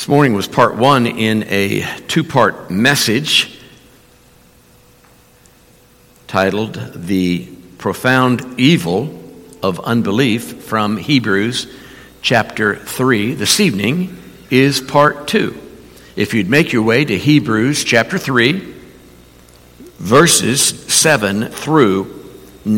This morning was part one in a two-part message titled The Profound Evil of Unbelief from Hebrews chapter 3. This evening is part two. If you'd make your way to Hebrews chapter 3, verses 7 through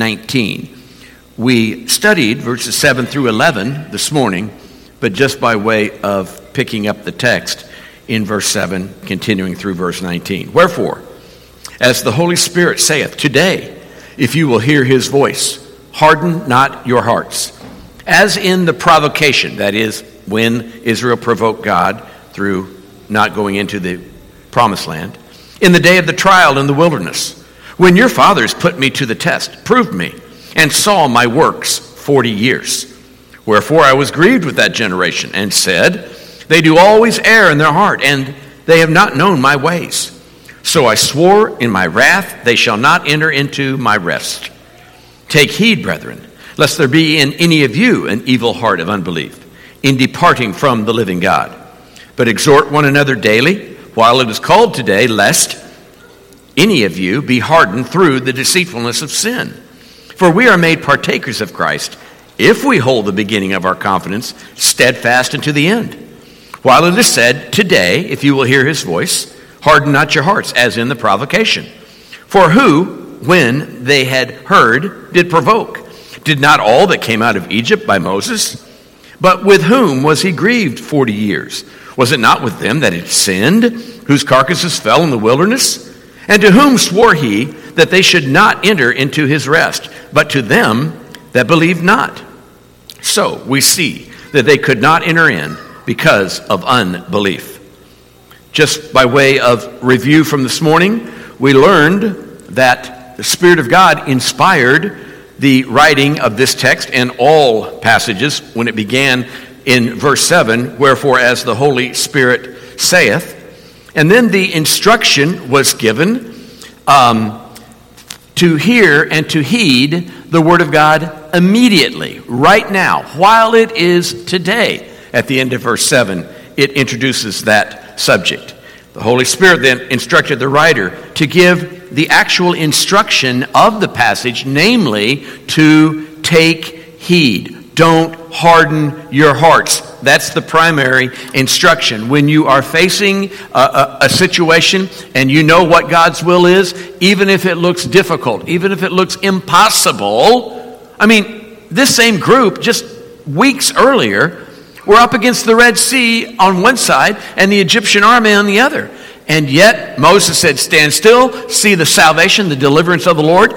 19. We studied verses 7 through 11 this morning, but just by way of picking up the text in verse 7, continuing through verse 19. Wherefore, as the Holy Spirit saith, today, if you will hear his voice, harden not your hearts. As in the provocation, that is, when Israel provoked God through not going into the promised land, in the day of the trial in the wilderness, when your fathers put me to the test, proved me, and saw my works 40 years. Wherefore I was grieved with that generation, and said, they do always err in their heart, and they have not known my ways. So I swore in my wrath, they shall not enter into my rest. Take heed, brethren, lest there be in any of you an evil heart of unbelief, in departing from the living God. But exhort one another daily, while it is called today, lest any of you be hardened through the deceitfulness of sin. For we are made partakers of Christ, if we hold the beginning of our confidence steadfast unto the end. While it is said, today, if you will hear his voice, harden not your hearts, as in the provocation. For who, when they had heard, did provoke? Did not all that came out of Egypt by Moses? But with whom was he grieved 40 years? Was it not with them that had sinned, whose carcasses fell in the wilderness? And to whom swore he that they should not enter into his rest, but to them that believed not? So we see that they could not enter in because of unbelief. Just by way of review from this morning, we learned that the Spirit of God inspired the writing of this text and all passages when it began in verse 7, wherefore as the Holy Spirit saith. And then the instruction was given to hear and to heed the Word of God immediately, right now, while it is today. At the end of verse 7, it introduces that subject. The Holy Spirit then instructed the writer to give the actual instruction of the passage, namely to take heed. Don't harden your hearts. That's the primary instruction. When you are facing a situation and you know what God's will is, even if it looks difficult, even if it looks impossible. I mean, this same group just weeks earlier were up against the Red Sea on one side and the Egyptian army on the other. And yet Moses said, stand still, see the salvation, the deliverance of the Lord.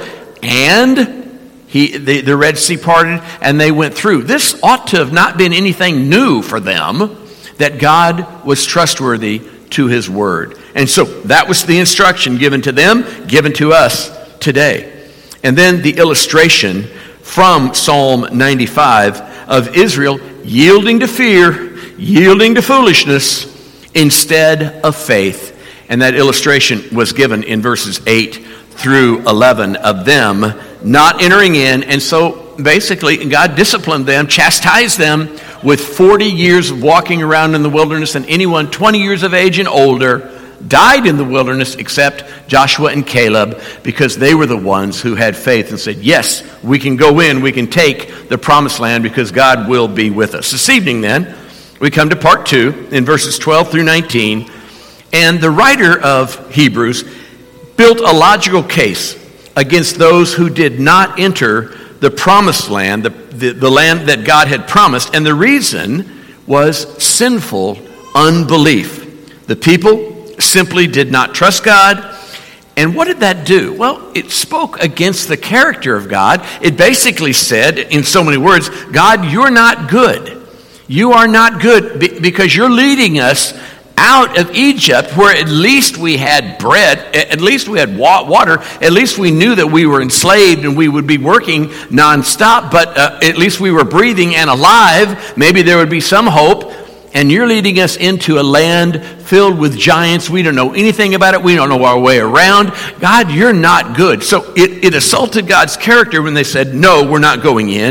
And the Red Sea parted and they went through. This ought to have not been anything new for them, that God was trustworthy to his word. And so that was the instruction given to them, given to us today. And then the illustration from Psalm 95 of Israel yielding to fear, yielding to foolishness instead of faith. And that illustration was given in verses 8 through 11 of them not entering in. And so basically God disciplined them, chastised them with 40 years of walking around in the wilderness, and anyone 20 years of age and older died in the wilderness except Joshua and Caleb, because they were the ones who had faith and said, yes, we can go in, we can take the promised land because God will be with us. This evening then, we come to part 2 in verses 12 through 19, and the writer of Hebrews built a logical case against those who did not enter the promised land, the land that God had promised, and the reason was sinful unbelief. The people simply did not trust God. And what did that do? Well, it spoke against the character of God. It basically said, in so many words, God, you're not good. You are not good because you're leading us out of Egypt, where at least we had bread, at least we had water, at least we knew that we were enslaved and we would be working nonstop, but at least we were breathing and alive. Maybe there would be some hope. And you're leading us into a land filled with giants. We don't know anything about it. We don't know our way around. God, you're not good. So it assaulted God's character when they said, no, we're not going in.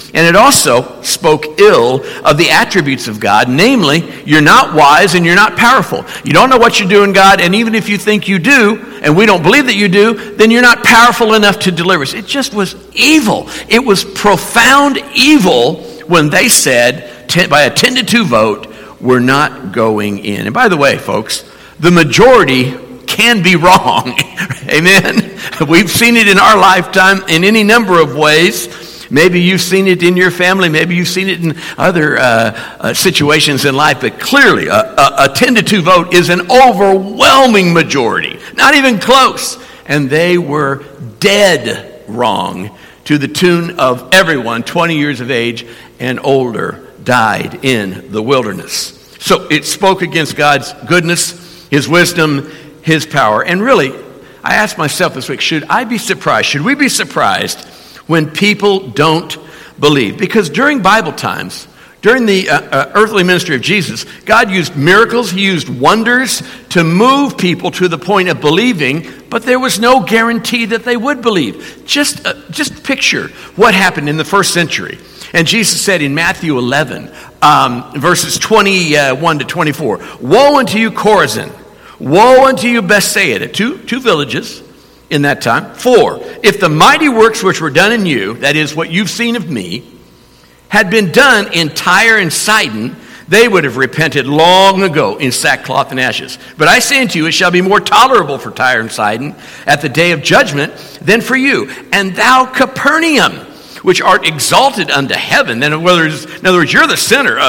And it also spoke ill of the attributes of God, namely, you're not wise and you're not powerful. You don't know what you're doing, God, and even if you think you do, and we don't believe that you do, then you're not powerful enough to deliver us. It just was evil. It was profound evil when they said, by a 10-2 vote, we're not going in. And by the way, folks, the majority can be wrong. Amen? We've seen it in our lifetime in any number of ways. Maybe you've seen it in your family. Maybe you've seen it in other situations in life. But clearly, a 10-2 vote is an overwhelming majority. Not even close. And they were dead wrong, to the tune of everyone 20 years of age and older died in the wilderness. So it spoke against God's goodness, his wisdom, his power. And really, I asked myself this week, should I be surprised? Should we be surprised when people don't believe? Because during Bible times, during the earthly ministry of Jesus, God used miracles, he used wonders to move people to the point of believing, but there was no guarantee that they would believe. Just picture what happened in the first century. And Jesus said in Matthew 11, verses 21 to 24, "Woe unto you, Chorazin! Woe unto you, Bethsaida!" Two villages in that time. "For if the mighty works which were done in you," that is what you've seen of me, "had been done in Tyre and Sidon, they would have repented long ago in sackcloth and ashes. But I say unto you, it shall be more tolerable for Tyre and Sidon at the day of judgment than for you. And thou, Capernaum, which art exalted unto heaven." In other words, you're the center.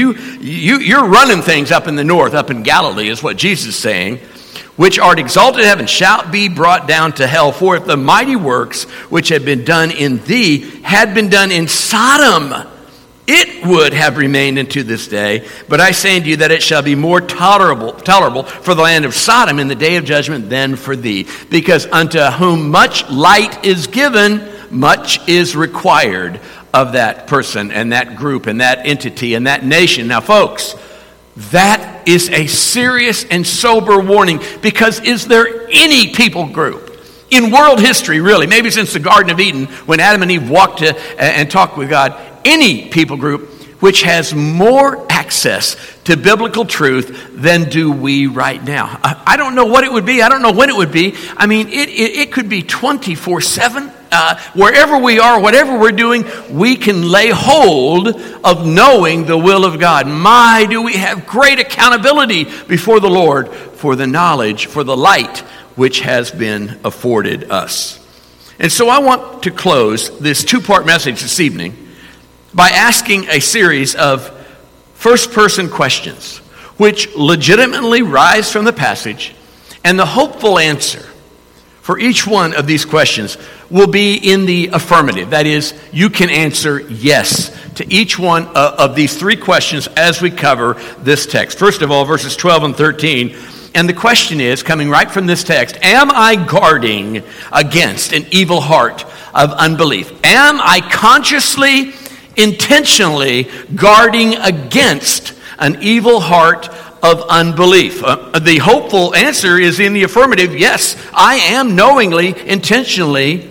You're running things up in the north, up in Galilee, is what Jesus is saying. "Which art exalted in heaven, shalt be brought down to hell. For if the mighty works which had been done in thee had been done in Sodom, it would have remained unto this day. But I say unto you that it shall be more tolerable for the land of Sodom in the day of judgment than for thee. Because unto whom much light is given, much is required of that person and that group and that entity and that nation." Now, folks, that is a serious and sober warning, because is there any people group in world history, really, maybe since the Garden of Eden, when Adam and Eve walked and talked with God, any people group which has more access to biblical truth than do we right now? I don't know what it would be. I don't know when it would be. I mean, it could be 24/7. Wherever we are, whatever we're doing, we can lay hold of knowing the will of God. My, do we have great accountability before the Lord for the knowledge, for the light which has been afforded us. And so I want to close this two-part message this evening by asking a series of first-person questions which legitimately rise from the passage, and the hopeful answer for each one of these questions will be in the affirmative. That is, you can answer yes to each one of these three questions as we cover this text. First of all, verses 12 and 13. And the question is, coming right from this text, am I guarding against an evil heart of unbelief? Am I consciously, intentionally guarding against an evil heart of unbelief? The hopeful answer is in the affirmative. Yes, I am knowingly, intentionally,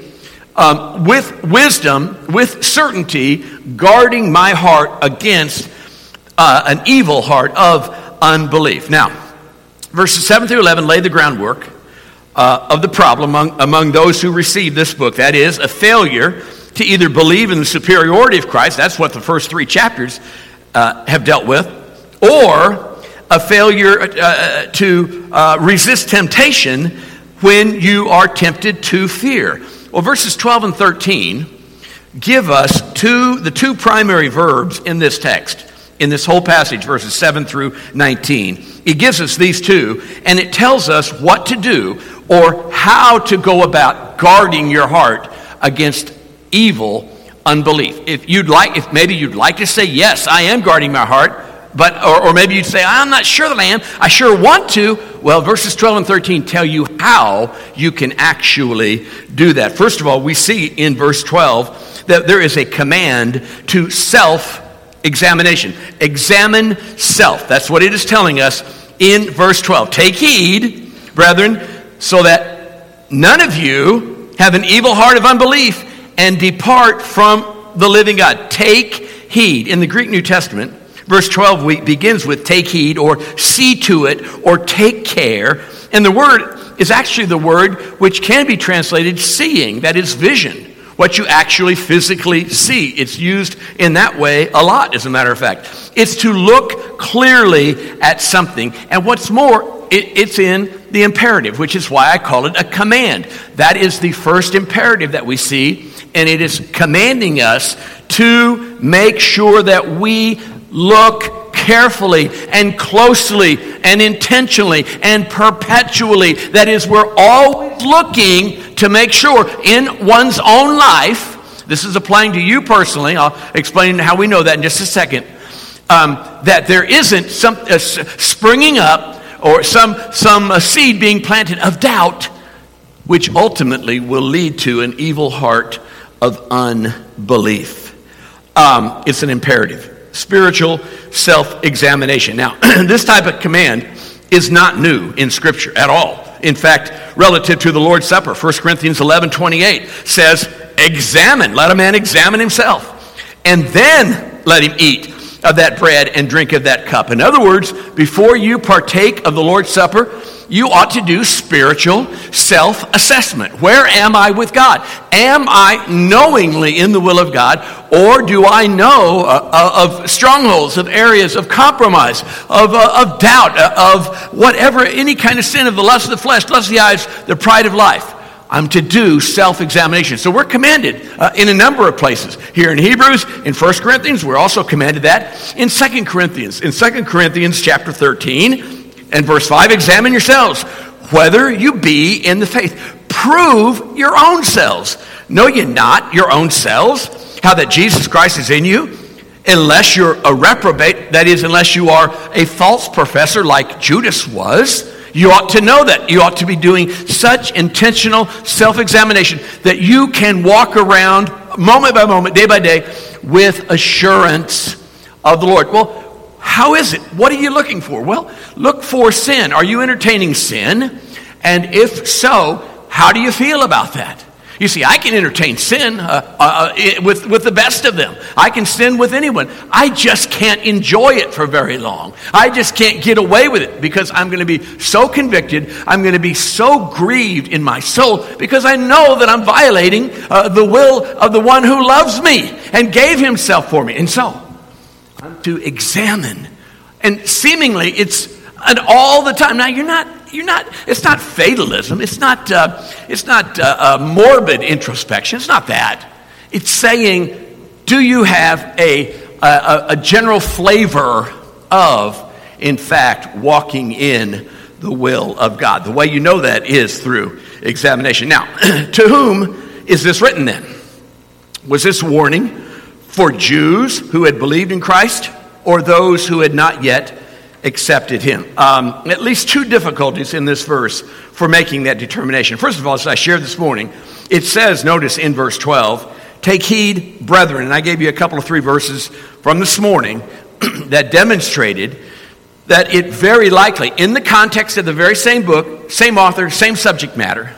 with wisdom, with certainty, guarding my heart against an evil heart of unbelief. Now, verses 7 through 11 lay the groundwork of the problem among those who receive this book. That is, a failure to either believe in the superiority of Christ, that's what the first three chapters have dealt with, or a failure to resist temptation when you are tempted to fear. Well, verses 12 and 13 give us the two primary verbs in this text, in this whole passage, verses 7 through 19. It gives us these two, and it tells us what to do or how to go about guarding your heart against evil unbelief. If maybe you'd like to say, yes, I am guarding my heart, or maybe you'd say, I'm not sure that I am. I sure want to. Well, verses 12 and 13 tell you how you can actually do that. First of all, we see in verse 12 that there is a command to self-examination. Examine self. That's what it is telling us in verse 12. Take heed, brethren, so that none of you have an evil heart of unbelief and depart from the living God. Take heed. In the Greek New Testament, verse 12 begins with take heed or see to it or take care. And the word is actually the word which can be translated seeing, that is vision, what you actually physically see. It's used in that way a lot, as a matter of fact. It's to look clearly at something. And what's more, it's in the imperative, which is why I call it a command. That is the first imperative that we see, and it is commanding us to make sure that we look carefully and closely and intentionally and perpetually. That is, we're always looking to make sure in one's own life, this is applying to you personally, I'll explain how we know that in just a second, that there isn't some springing up or some seed being planted of doubt, which ultimately will lead to an evil heart of unbelief. It's an imperative. Spiritual self-examination. Now, this type of command is not new in Scripture at all. In fact, relative to the Lord's Supper, 1 Corinthians 11:28 says, examine, let a man examine himself, and then let him eat of that bread and drink of that cup. In other words, before you partake of the Lord's Supper, you ought to do spiritual self-assessment. Where am I with God? Am I knowingly in the will of God, or do I know of strongholds, of areas of compromise, of doubt, of whatever, any kind of sin of the lust of the flesh, lust of the eyes, the pride of life? I'm to do self-examination. So we're commanded in a number of places. Here in Hebrews, in 1 Corinthians, we're also commanded that. In 2 Corinthians, chapter 13, and verse 5, examine yourselves, whether you be in the faith. Prove your own selves. Know ye not your own selves, how that Jesus Christ is in you, unless you're a reprobate, that is, unless you are a false professor like Judas was. You ought to know that. You ought to be doing such intentional self-examination that you can walk around moment by moment, day by day, with assurance of the Lord. Well, how is it? What are you looking for? Well, look for sin. Are you entertaining sin? And if so, how do you feel about that? You see, I can entertain sin with the best of them. I can sin with anyone. I just can't enjoy it for very long. I just can't get away with it because I'm going to be so convicted. I'm going to be so grieved in my soul because I know that I'm violating the will of the one who loves me and gave himself for me. And so I'm to examine. And seemingly it's all the time. Now, you're not, it's not fatalism. It's not morbid introspection. It's not that. It's saying, do you have a general flavor of, in fact, walking in the will of God? The way you know that is through examination. Now, to whom is this written then? Was this warning for Jews who had believed in Christ or those who had not yet accepted him? At least two difficulties in this verse for making that determination. First of all, as I shared this morning, it says, notice in verse 12, take heed, brethren. And I gave you a couple of 3 verses from this morning that demonstrated that it very likely, in the context of the very same book, same author, same subject matter,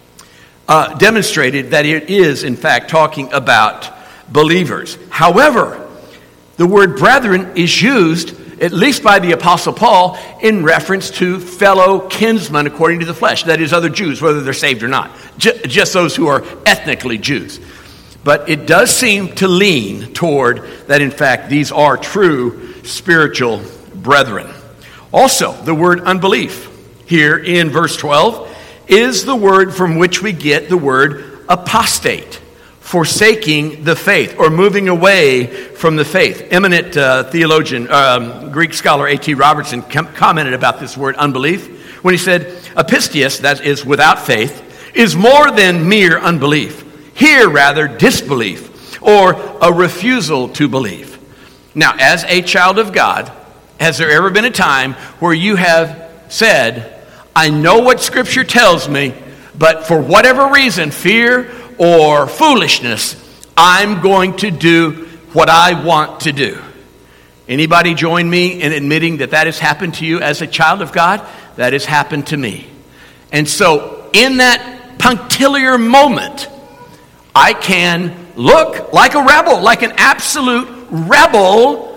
demonstrated that it is, in fact, talking about believers. However, the word brethren is used, at least by the Apostle Paul, in reference to fellow kinsmen according to the flesh. That is, other Jews, whether they're saved or not. Just those who are ethnically Jews. But it does seem to lean toward that, in fact, these are true spiritual brethren. Also, the word unbelief here in verse 12 is the word from which we get the word apostate. Forsaking the faith, or moving away from the faith. Eminent theologian, Greek scholar A.T. Robertson commented about this word unbelief when he said, apistias, that is without faith, is more than mere unbelief. Here, rather, disbelief, or a refusal to believe. Now, as a child of God, has there ever been a time where you have said, I know what Scripture tells me, but for whatever reason, fear or foolishness, I'm going to do what I want to do? Anybody join me in admitting that that has happened to you as a child of God? That has happened to me. And so in that punctiliar moment, I can look like a rebel, like an absolute rebel,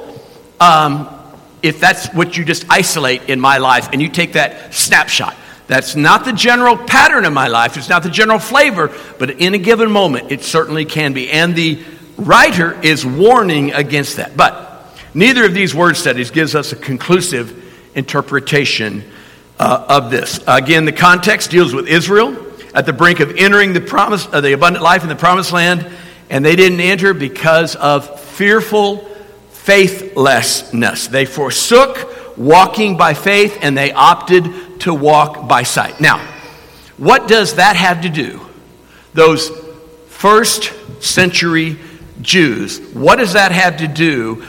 if that's what you just isolate in my life and you take that snapshot. That's not the general pattern of my life. It's not the general flavor, but in a given moment, it certainly can be. And the writer is warning against that. But neither of these word studies gives us a conclusive interpretation of this. Again, the context deals with Israel at the brink of entering the abundant life in the promised land, and they didn't enter because of fearful faithlessness. They forsook walking by faith, and they opted to walk by sight. Now, what does that have to do? Those first century Jews, what does that have to do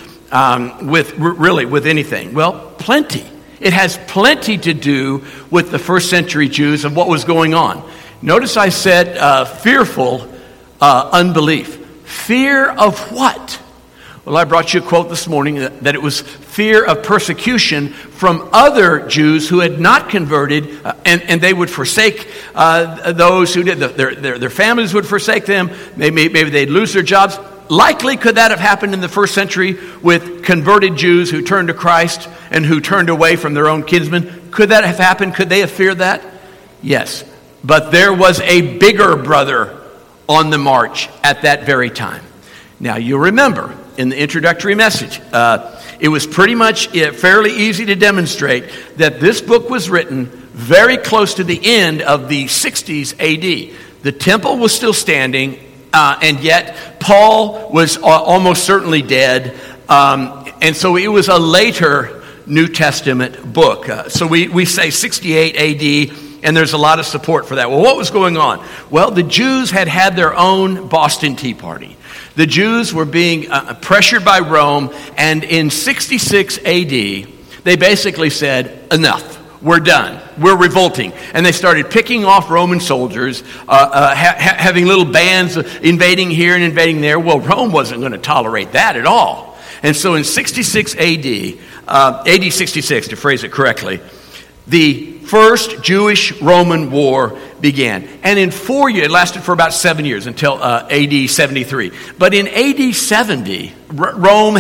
with anything? Well, plenty. It has plenty to do with the first century Jews and what was going on. Notice I said fearful unbelief. Fear of what? Well, I brought you a quote this morning that it was fear of persecution from other Jews who had not converted, and they would forsake those who did. Their families would forsake them. Maybe they'd lose their jobs. Likely could that have happened in the first century with converted Jews who turned to Christ and who turned away from their own kinsmen? Could that have happened? Could they have feared that? Yes. But there was a bigger brother on the march at that very time. Now, you'll remember in the introductory message, it was pretty much fairly easy to demonstrate that this book was written very close to the end of the 60s AD. The temple was still standing, and yet Paul was almost certainly dead, and so it was a later New Testament book. So we say 68 AD, and there's a lot of support for that. Well, what was going on? Well, the Jews had their own Boston Tea Party. The Jews were being pressured by Rome, and in 66 AD, they basically said, enough. We're done. We're revolting. And they started picking off Roman soldiers, having little bands invading here and invading there. Well, Rome wasn't going to tolerate that at all. And so in 66 AD, AD 66 to phrase it correctly, the first Jewish-Roman war began. And in 4 years, it lasted for about 7 years until AD 73. But in AD 70, Rome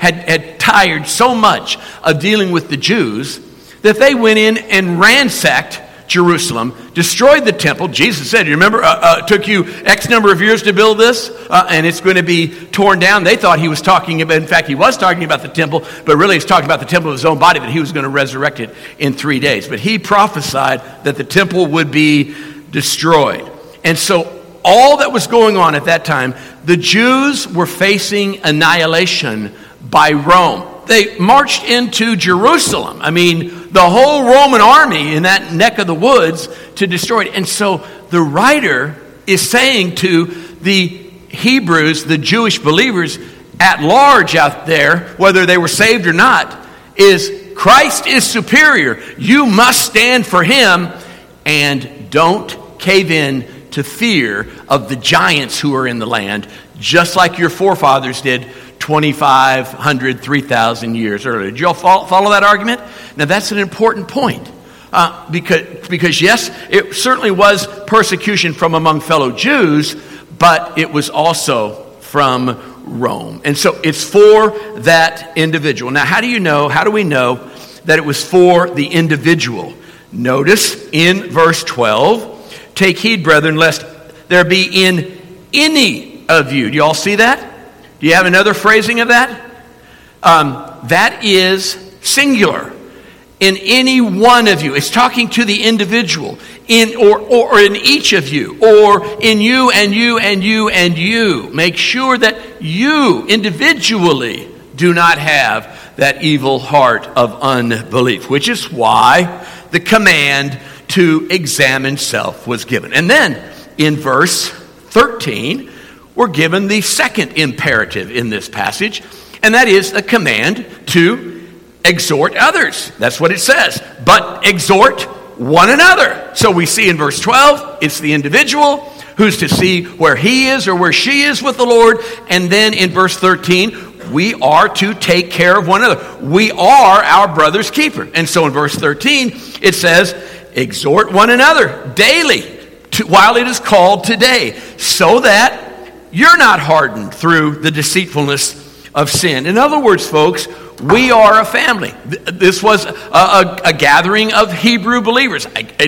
had tired so much of dealing with the Jews that they went in and ransacked Jerusalem, destroyed the temple. Jesus said, you remember, it took you X number of years to build this, and it's going to be torn down. They thought he was talking about, in fact, he was talking about the temple, but really he's talking about the temple of his own body, that he was going to resurrect it in 3 days. But he prophesied that the temple would be destroyed. And so all that was going on at that time, the Jews were facing annihilation by Rome. They marched into Jerusalem. I mean, the whole Roman army in that neck of the woods to destroy it. And so the writer is saying to the Hebrews, the Jewish believers at large out there, whether they were saved or not, is Christ is superior. You must stand for him, and don't cave in to fear of the giants who are in the land, just like your forefathers did 2,500, 3,000 years earlier. Did you all follow that argument? Now, that's an important point. Because yes, it certainly was persecution from among fellow Jews, but it was also from Rome. And so it's for that individual. Now, how do we know that it was for the individual? Notice in verse 12, take heed, brethren, lest there be in any of you. Do you all see that? Do you have another phrasing of that? That is singular. In any one of you. It's talking to the individual. Or in each of you. Or in you and you and you and you. Make sure that you individually do not have that evil heart of unbelief. Which is why the command to examine self was given. And then in verse 13, we're given the second imperative in this passage, and that is a command to exhort others. That's what it says. But exhort one another. So we see in verse 12, it's the individual who's to see where he is or where she is with the Lord. And then in verse 13, we are to take care of one another. We are our brother's keeper. And so in verse 13, it says, exhort one another daily while it is called today, so that you're not hardened through the deceitfulness of sin. In other words, folks, we are a family. This was a gathering of Hebrew believers,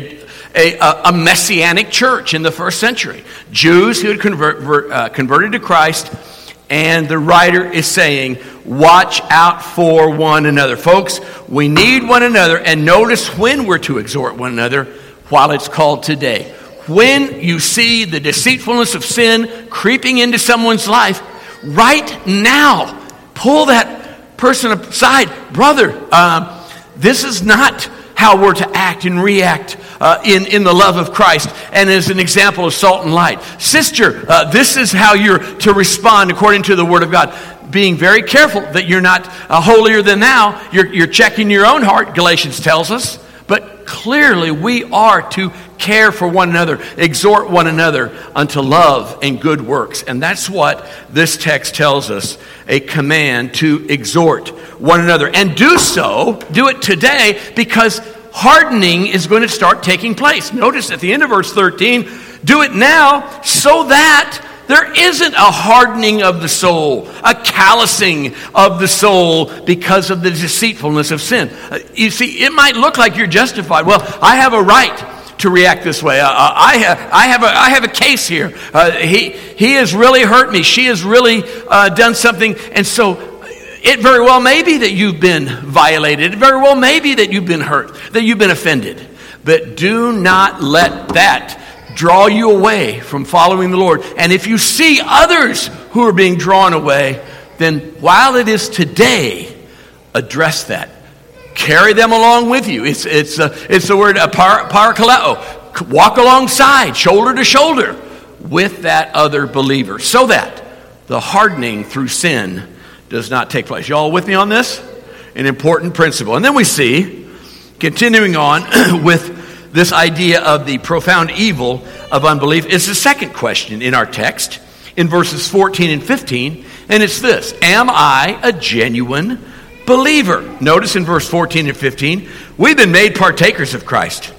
a messianic church in the first century. Jews who had converted to Christ, and the writer is saying, watch out for one another. Folks, we need one another, and notice when we're to exhort one another while it's called today. When you see the deceitfulness of sin creeping into someone's life, right now, pull that person aside. Brother, this is not how we're to act and react in the love of Christ and as an example of salt and light. Sister, this is how you're to respond according to the Word of God. Being very careful that you're not holier than thou. You're checking your own heart, Galatians tells us. But clearly we are to care for one another, exhort one another unto love and good works. And that's what this text tells us, a command to exhort one another. And do it today, because hardening is going to start taking place. Notice at the end of verse 13, do it now so that there isn't a hardening of the soul, a callousing of the soul because of the deceitfulness of sin. You see, it might look like you're justified. Well, I have a right to react this way. I have a case here. He has really hurt me. She has really done something. And so it very well may be that you've been violated. It very well may be that you've been hurt, that you've been offended. But do not let that draw you away from following the Lord. And if you see others who are being drawn away, then while it is today, address that. Carry them along with you. It's the word parakaleo. Walk alongside, shoulder to shoulder, with that other believer, so that the hardening through sin does not take place. Y'all with me on this? An important principle. And then we see, continuing on with this idea of the profound evil of unbelief, is the second question in our text in verses 14 and 15, and it's this: am I a genuine believer? Notice in verse 14 and 15, we've been made partakers of Christ.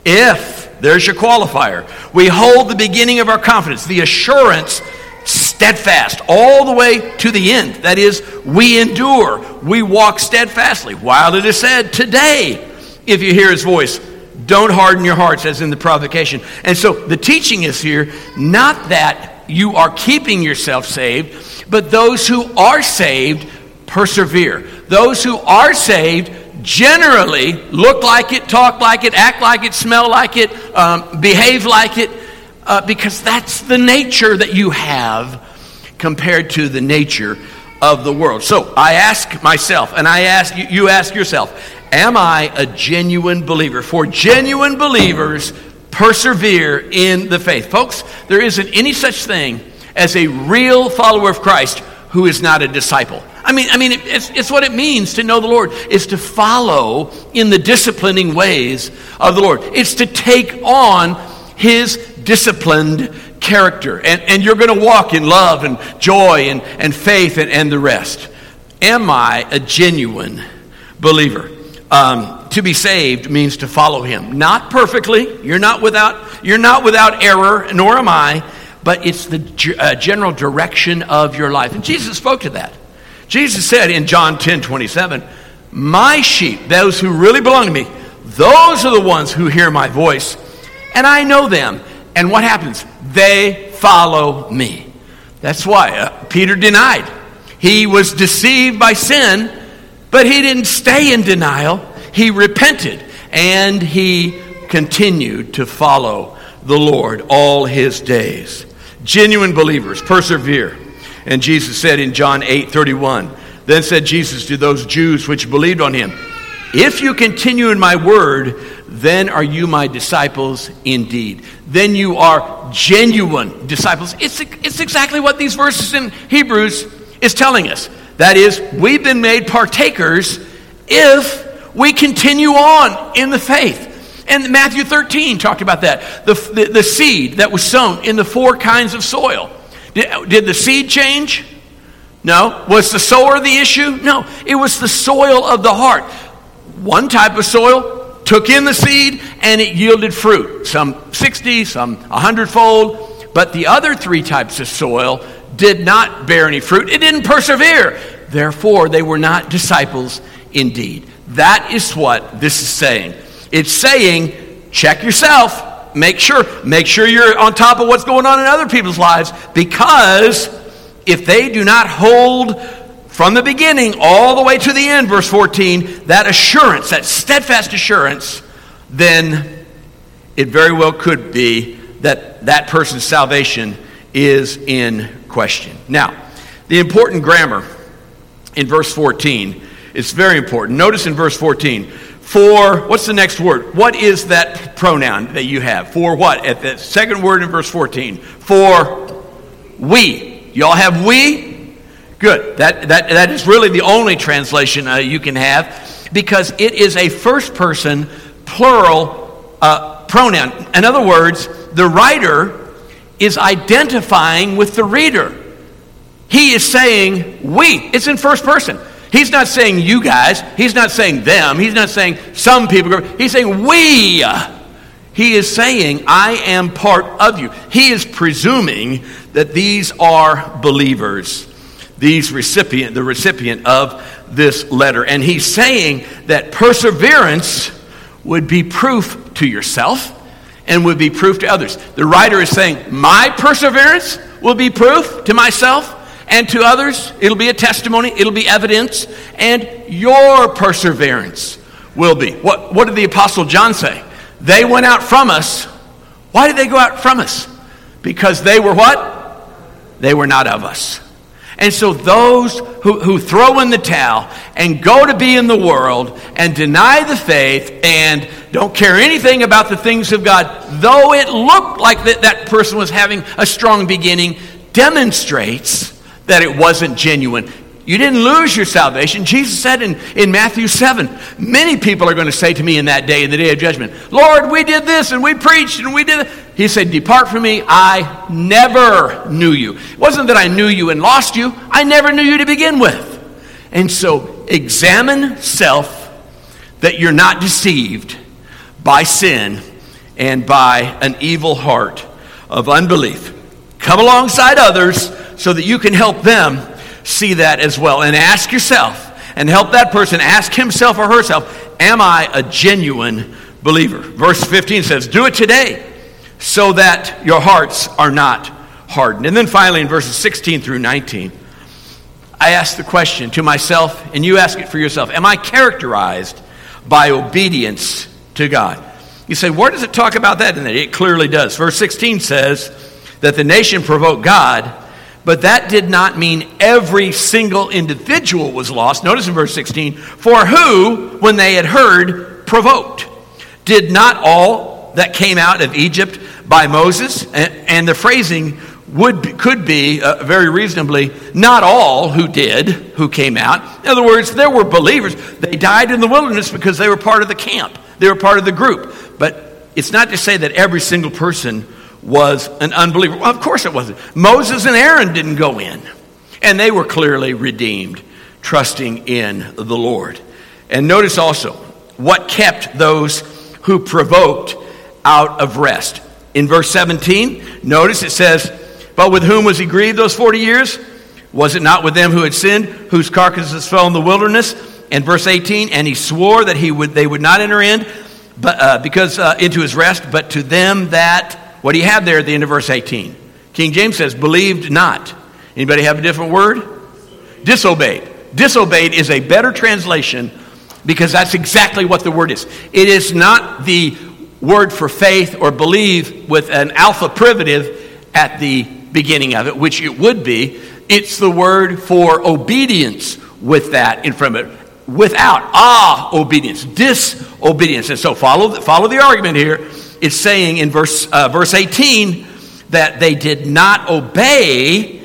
If, there's your qualifier, we hold the beginning of our confidence, the assurance, steadfast all the way to the end. That is, we endure, we walk steadfastly, while it is said, today, if you hear his voice, don't harden your hearts as in the provocation. And so the teaching is here, not that you are keeping yourself saved, but those who are saved persevere. Those who are saved generally look like it, talk like it, act like it, smell like it, behave like it, because that's the nature that you have compared to the nature of the world. So I ask myself, and you ask yourself, am I a genuine believer? For genuine believers persevere in the faith. Folks, there isn't any such thing as a real follower of Christ who is not a disciple. I mean, it's what it means to know the Lord, is to follow in the disciplining ways of the Lord. It's to take on his disciplined character. And you're going to walk in love and joy and faith and the rest. Am I a genuine believer? To be saved means to follow him. Not perfectly. You're not without error, nor am I. But it's the general direction of your life. And Jesus spoke to that. Jesus said in John 10:27, my sheep, those who really belong to me, those are the ones who hear my voice. And I know them. And what happens? They follow me. That's why Peter denied. He was deceived by sin, but he didn't stay in denial. He repented, and he continued to follow the Lord all his days. Genuine believers persevere. And Jesus said in John 8:31, then said Jesus to those Jews which believed on him, if you continue in my word, then are you my disciples indeed. Then you are genuine disciples. It's exactly what these verses in Hebrews is telling us. That is, we've been made partakers if we continue on in the faith. And Matthew 13 talked about that. The seed that was sown in the 4 kinds of soil. Did the seed change? No. Was the sower the issue? No. It was the soil of the heart. One type of soil took in the seed and it yielded fruit. Some 60, some 100-fold. But the other 3 types of soil did not bear any fruit. It didn't persevere. Therefore, they were not disciples indeed. That is what this is saying. It's saying, check yourself. Make sure you're on top of what's going on in other people's lives, because if they do not hold from the beginning all the way to the end, verse 14, that assurance, that steadfast assurance, then it very well could be that that person's salvation is in question. Now, the important grammar in verse 14 is very important. Notice in verse 14, for, what's the next word? What is that pronoun that you have? For what? At the second word in verse 14. For we. Y'all have we? Good. That is really the only translation you can have, because it is a first person plural pronoun. In other words, the writer is identifying with the reader. He is saying we. It's in first person. He's not saying you guys. He's not saying them. He's not saying some people. He's saying we. He is saying, I am part of you. He is presuming that these are believers, the recipient of this letter. And he's saying that perseverance would be proof to yourself and would be proof to others. The writer is saying, my perseverance will be proof to myself and to others. It'll be a testimony, it'll be evidence, and your perseverance will be. What did the Apostle John say? They went out from us. Why did they go out from us? Because they were what? They were not of us. And so those who throw in the towel and go to be in the world and deny the faith and don't care anything about the things of God, though it looked like that person was having a strong beginning, demonstrates that it wasn't genuine. You didn't lose your salvation. Jesus said in Matthew 7, many people are going to say to me in that day, in the day of judgment, Lord, we did this and we preached and we did that. He said, depart from me, I never knew you. It wasn't that I knew you and lost you. I never knew you to begin with. And so examine self, that you're not deceived by sin and by an evil heart of unbelief. Come alongside others so that you can help them see that as well. And ask yourself, and help that person ask himself or herself, am I a genuine believer? Verse 15 says, do it today so that your hearts are not hardened. And then finally in verses 16 through 19, I ask the question to myself, and you ask it for yourself, am I characterized by obedience to God? You say, where does it talk about that? And it clearly does. Verse 16 says that the nation provoked God, but that did not mean every single individual was lost. Notice in verse 16, for who, when they had heard, provoked? Did not all that came out of Egypt by Moses? And the phrasing could be very reasonably, not all who came out. In other words, there were believers. They died in the wilderness because they were part of the camp. They were part of the group. But it's not to say that every single person was an unbeliever. Well, of course it wasn't. Moses and Aaron didn't go in. And they were clearly redeemed, trusting in the Lord. And notice also what kept those who provoked out of rest. In verse 17, notice it says, but with whom was he grieved those 40 years? Was it not with them who had sinned, whose carcasses fell in the wilderness? And verse 18, and he swore that they would not enter in, but into his rest, but to them that, what do you have there at the end of verse 18? King James says, believed not. Anybody have a different word? Disobeyed. Disobeyed is a better translation, because that's exactly what the word is. It is not the word for faith or believe with an alpha privative at the beginning of it, which it would be. It's the word for obedience with that in front of it. Without obedience, disobedience. And so follow the argument here. It's saying in verse 18 that they did not obey,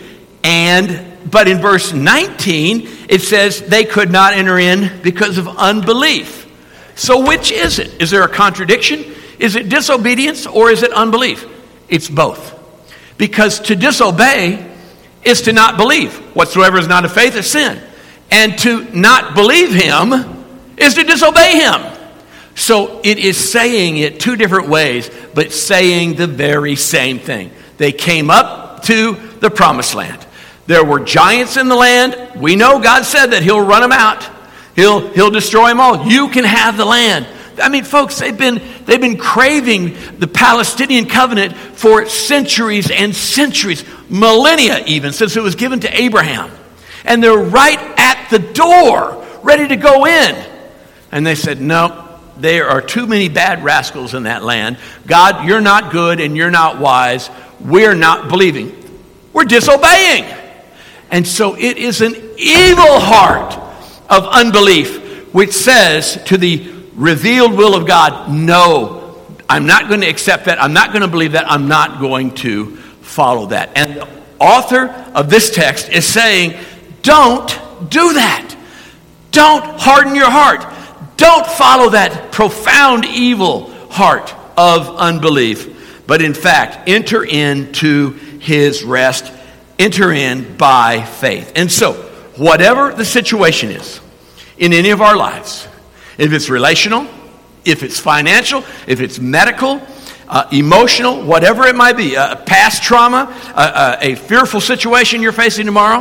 but in verse 19 it says they could not enter in because of unbelief. So which is it? Is there a contradiction? Is it disobedience or is it unbelief? It's both. Because to disobey is to not believe. Whatsoever is not of faith is sin. And to not believe him is to disobey him. So it is saying it two different ways, but saying the very same thing. They came up to the promised land. There were giants in the land. We know God said that he'll run them out. He'll destroy them all. You can have the land. I mean, folks, they've been craving the Palestinian covenant for centuries and centuries, millennia even, since it was given to Abraham. And they're right at the door, ready to go in. And they said, no, there are too many bad rascals in that land. God, you're not good and you're not wise. We're not believing. We're disobeying. And so it is an evil heart of unbelief which says to the revealed will of God, no, I'm not going to accept that. I'm not going to believe that. I'm not going to follow that. And the author of this text is saying, don't do that. Don't harden your heart. Don't follow that profound evil heart of unbelief. But in fact, enter into his rest. Enter in by faith. And so, whatever the situation is in any of our lives, if it's relational, if it's financial, if it's medical, emotional, whatever it might be, past trauma, a fearful situation you're facing tomorrow,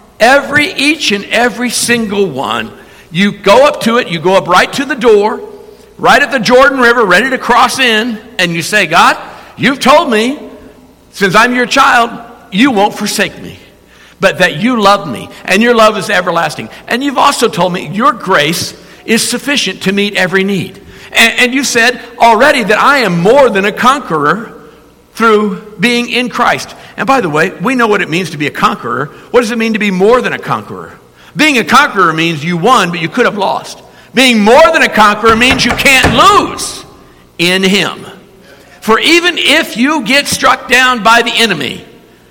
each and every single one, you go up to it, you go up right to the door, right at the Jordan River, ready to cross in, and you say, God, you've told me, since I'm your child, you won't forsake me, but that you love me, and your love is everlasting. And you've also told me your grace is sufficient to meet every need. And you said already that I am more than a conqueror through being in Christ. And by the way, we know what it means to be a conqueror. What does it mean to be more than a conqueror? Being a conqueror means you won, but you could have lost. Being more than a conqueror means you can't lose in him. For even if you get struck down by the enemy,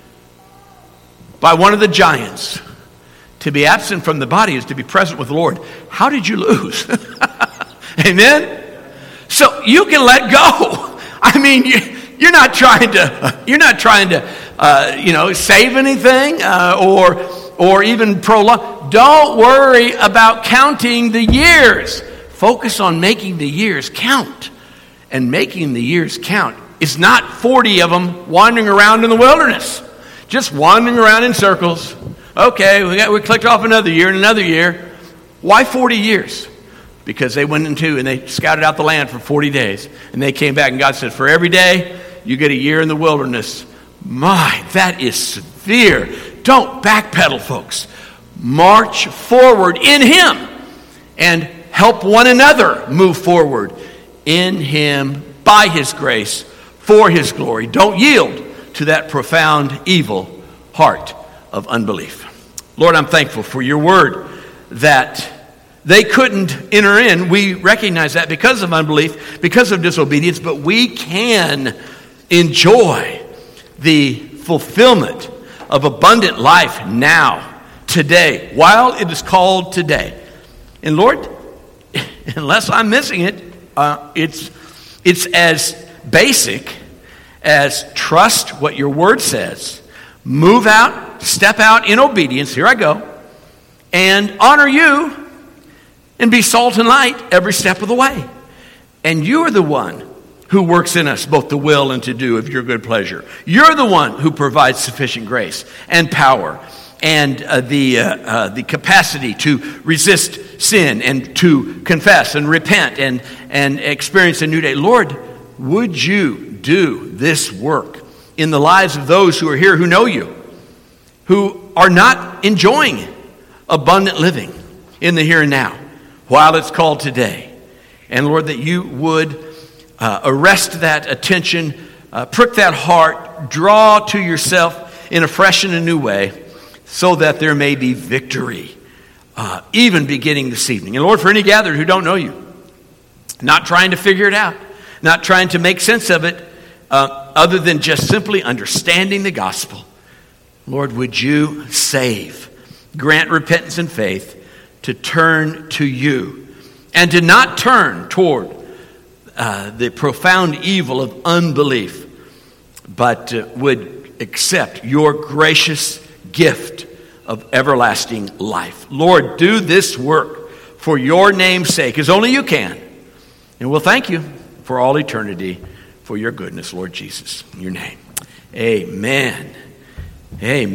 by one of the giants, to be absent from the body is to be present with the Lord. How did you lose? Amen? So you can let go. I mean, you're not trying to save anything or even prolong. Don't worry about counting the years. Focus on making the years count. And making the years count is not 40 of them wandering around in the wilderness. Just wandering around in circles. Okay, we clicked off another year and another year. Why 40 years? Because they went into and they scouted out the land for 40 days. And they came back and God said, for every day, you get a year in the wilderness. My, that is severe. Don't backpedal, folks. March forward in him and help one another move forward in him by his grace for his glory. Don't yield to that profound evil heart of unbelief. Lord, I'm thankful for your word that they couldn't enter in. We recognize that because of unbelief, because of disobedience, but we can enjoy the fulfillment of abundant life now, today, while it is called today. And Lord, unless I'm missing it, it's as basic as trust what your word says, move out, step out in obedience, here I go, and honor you and be salt and light every step of the way. And you are the one who works in us both to will and to do of your good pleasure. You're the one who provides sufficient grace and power and the capacity to resist sin and to confess and repent and experience a new day. Lord, would you do this work in the lives of those who are here who know you, who are not enjoying abundant living in the here and now, while it's called today. And Lord, that you would arrest that attention, prick that heart, draw to yourself in a fresh and a new way, so that there may be victory, even beginning this evening. And Lord, for any gathered who don't know you, not trying to figure it out, not trying to make sense of it, other than just simply understanding the gospel, Lord, would you save, grant repentance and faith to turn to you and to not turn toward the profound evil of unbelief, but would accept your gracious gift of everlasting life. Lord, do this work for your name's sake, as only you can. And we'll thank you for all eternity for your goodness, Lord Jesus. In your name, Amen. Amen.